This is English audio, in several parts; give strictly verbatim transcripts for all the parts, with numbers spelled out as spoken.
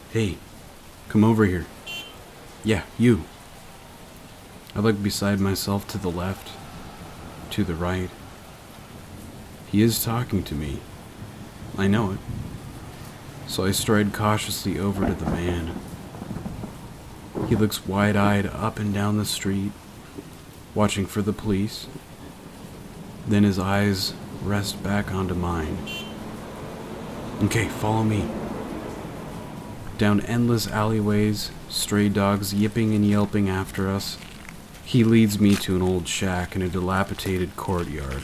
Hey, come over here. Yeah, you. I look beside myself to the left, to the right. He is talking to me. I know it. So I stride cautiously over to the man. He looks wide-eyed up and down the street, watching for the police. Then his eyes rest back onto mine. Okay, follow me. Down endless alleyways, stray dogs yipping and yelping after us, he leads me to an old shack in a dilapidated courtyard.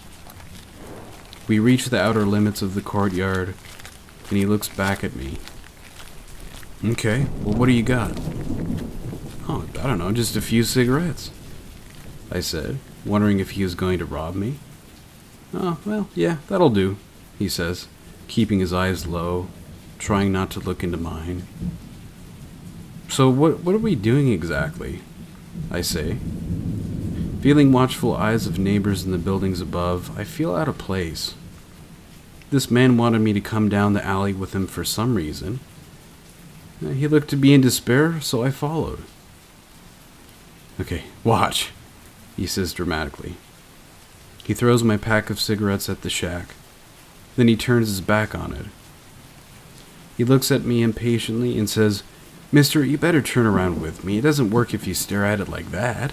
We reach the outer limits of the courtyard, and he looks back at me. Okay, well, what do you got? Oh, I don't know, just a few cigarettes, I said, wondering if he was going to rob me. Oh, well, yeah, that'll do, he says, keeping his eyes low, trying not to look into mine. So what, what are we doing exactly? I say. Feeling watchful eyes of neighbors in the buildings above, I feel out of place. This man wanted me to come down the alley with him for some reason. He looked to be in despair, so I followed. Okay, watch, he says dramatically. He throws my pack of cigarettes at the shack. Then he turns his back on it. He looks at me impatiently and says, "Mister, you better turn around with me. It doesn't work if you stare at it like that."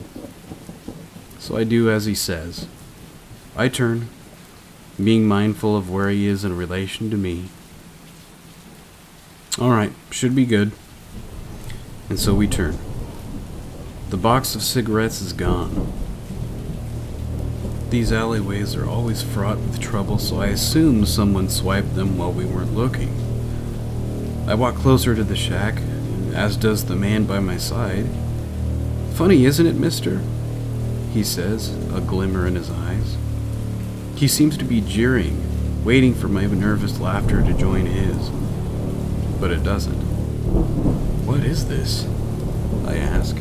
So I do as he says. I turn, being mindful of where he is in relation to me. Alright, should be good. And so we turn. The box of cigarettes is gone. These alleyways are always fraught with trouble, so I assume someone swiped them while we weren't looking. I walk closer to the shack, as does the man by my side. "Funny, isn't it, mister?" he says, a glimmer in his eyes. He seems to be jeering, waiting for my nervous laughter to join his. But it doesn't. "What is this?" I ask.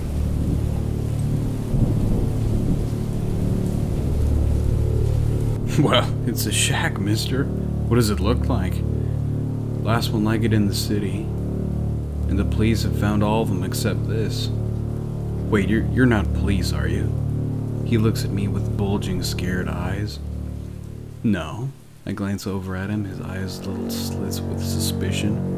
"Well, it's a shack, mister. What does it look like? Last one like it in the city. And the police have found all of them except this." "Wait, you're, you're not police, are you?" He looks at me with bulging, scared eyes. "No." I glance over at him, his eyes little slits with suspicion.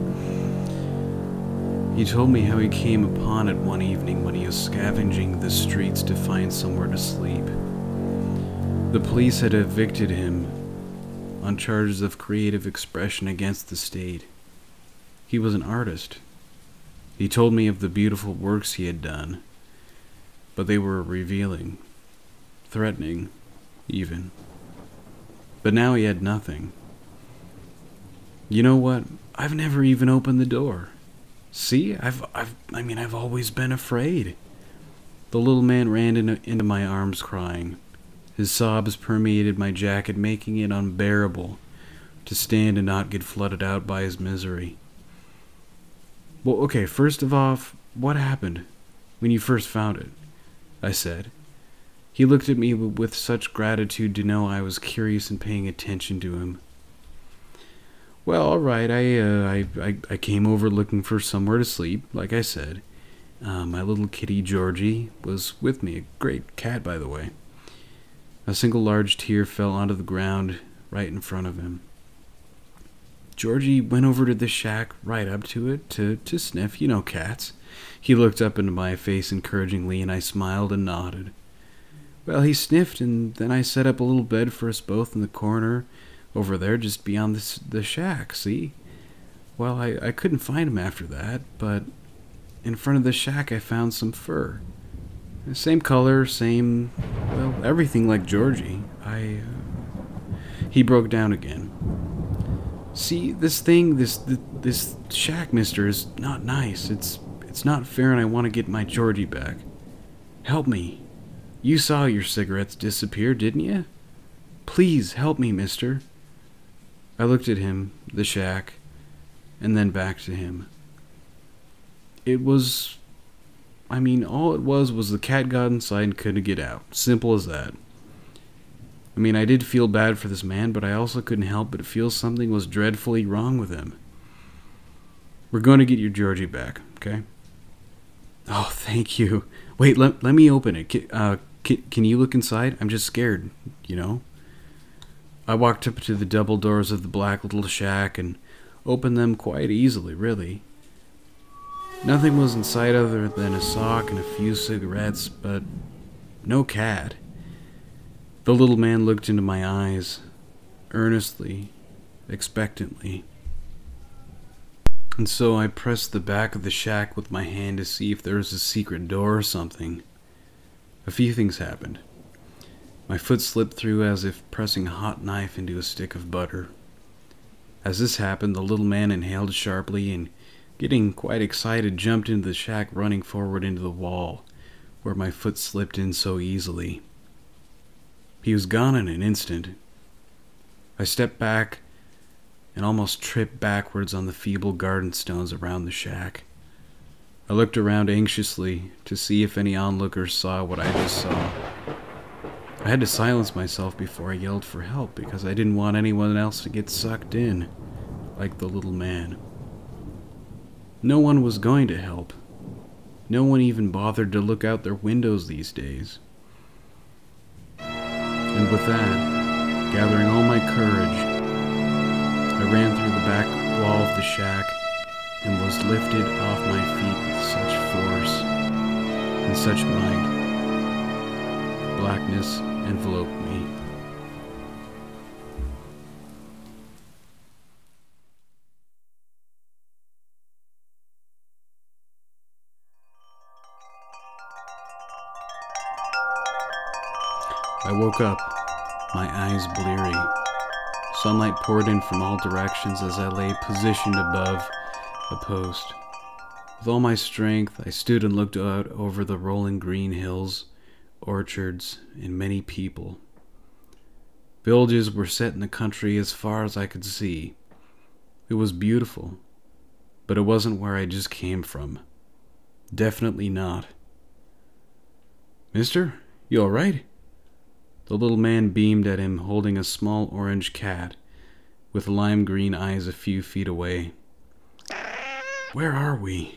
He told me how he came upon it one evening when he was scavenging the streets to find somewhere to sleep. The police had evicted him on charges of creative expression against the state. He was an artist. He told me of the beautiful works he had done, but they were revealing, threatening, even. But now he had nothing. You know what? I've never even opened the door. See, I've, I've, I mean, I've always been afraid. The little man ran in, into my arms crying. His sobs permeated my jacket, making it unbearable to stand and not get flooded out by his misery. "Well, okay, first of all, what happened when you first found it?" I said. He looked at me with such gratitude to know I was curious and paying attention to him. "Well, all right, I, uh, I, I, I came over looking for somewhere to sleep, like I said. Uh, my little kitty Georgie was with me, a great cat, by the way." A single large tear fell onto the ground right in front of him. Georgie went over to the shack, right up to it, to, to sniff, you know cats. He looked up into my face encouragingly, and I smiled and nodded. Well, he sniffed, and then I set up a little bed for us both in the corner, over there just beyond the, the shack, see? Well, I, I couldn't find him after that, but in front of the shack I found some fur. Same color, same, well, everything like Georgie. I, uh... He broke down again. "See, this thing, this, this, this shack, mister, is not nice. It's, it's not fair, and I want to get my Georgie back. Help me. You saw your cigarettes disappear, didn't you? Please help me, mister." I looked at him, the shack, and then back to him. It was... I mean, all it was was the cat got inside and couldn't get out. Simple as that. I mean, I did feel bad for this man, but I also couldn't help but feel something was dreadfully wrong with him. We're going to get your Georgie back, okay? Oh, thank you. Wait, let, let me open it. Can, uh, can, can you look inside? I'm just scared, you know? I walked up to the double doors of the black little shack and opened them quite easily, really. Nothing was in sight other than a sock and a few cigarettes, but no cat. The little man looked into my eyes, earnestly, expectantly. And so I pressed the back of the shack with my hand to see if there was a secret door or something. A few things happened. My foot slipped through as if pressing a hot knife into a stick of butter. As this happened, the little man inhaled sharply and, getting quite excited, jumped into the shack, running forward into the wall, where my foot slipped in so easily. He was gone in an instant. I stepped back and almost tripped backwards on the feeble garden stones around the shack. I looked around anxiously to see if any onlookers saw what I just saw. I had to silence myself before I yelled for help because I didn't want anyone else to get sucked in, like the little man. No one was going to help. No one even bothered to look out their windows these days. And with that, gathering all my courage, I ran through the back wall of the shack and was lifted off my feet with such force and such might. Blackness enveloped me. I woke up, my eyes bleary. Sunlight poured in from all directions as I lay positioned above a post. With all my strength, I stood and looked out over the rolling green hills, orchards, and many people. Villages were set in the country as far as I could see. It was beautiful, but it wasn't where I just came from. Definitely not. Mister, you all right? The little man beamed at him, holding a small orange cat with lime green eyes a few feet away. Where are we?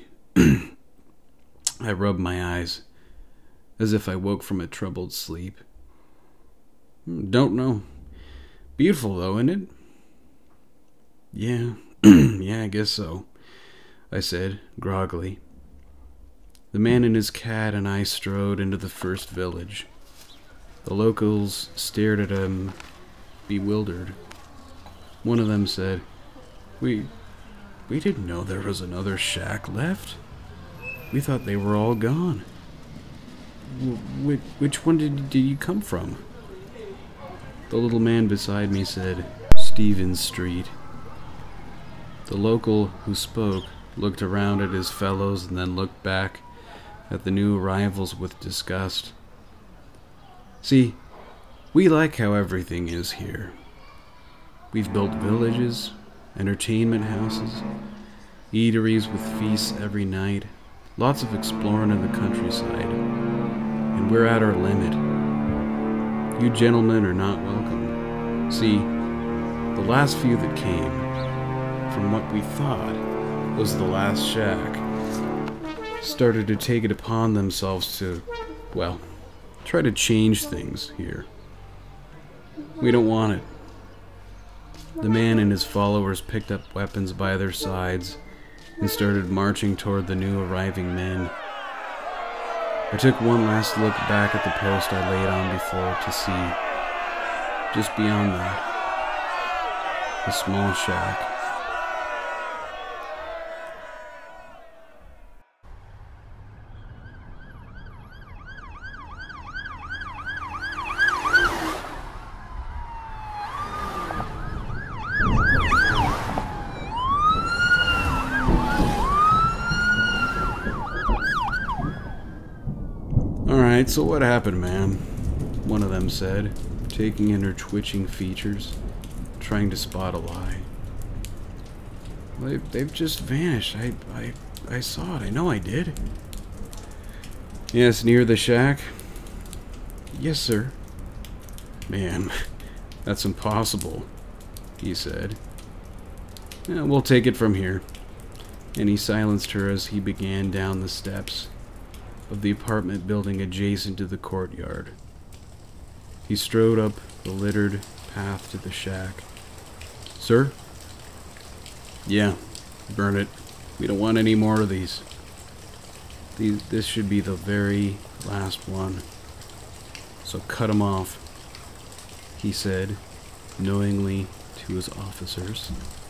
I rubbed my eyes, as if I woke from a troubled sleep. Don't know. Beautiful, though, isn't it? Yeah, yeah, I guess so, I said, groggily. The man and his cat and I strode into the first village. The locals stared at him, bewildered. One of them said, We... we didn't know there was another shack left. We thought they were all gone. Wh- which one did, did you come from? The little man beside me said, Stevens Street. The local who spoke looked around at his fellows and then looked back at the new arrivals with disgust. See, we like how everything is here. We've built villages, entertainment houses, eateries with feasts every night, lots of exploring of the countryside, and we're at our limit. You gentlemen are not welcome. See, the last few that came, from what we thought was the last shack, started to take it upon themselves to, well, try to change things here. We don't want it. The man and his followers picked up weapons by their sides and started marching toward the new arriving men. I took one last look back at the post I laid on before to see, just beyond that, a small shack. Alright, so what happened, man? One of them said, taking in her twitching features, trying to spot a lie. They, they've just vanished. I, I, I saw it. I know I did. Yes, near the shack? Yes, sir. Man, that's impossible, he said. Yeah, we'll take it from here. and he silenced her as he began down the steps of the apartment building adjacent to the courtyard. He strode up the littered path to the shack. "Sir?" "Yeah, burn it. We don't want any more of these. These this should be the very last one. So cut 'em off," he said, knowingly to his officers.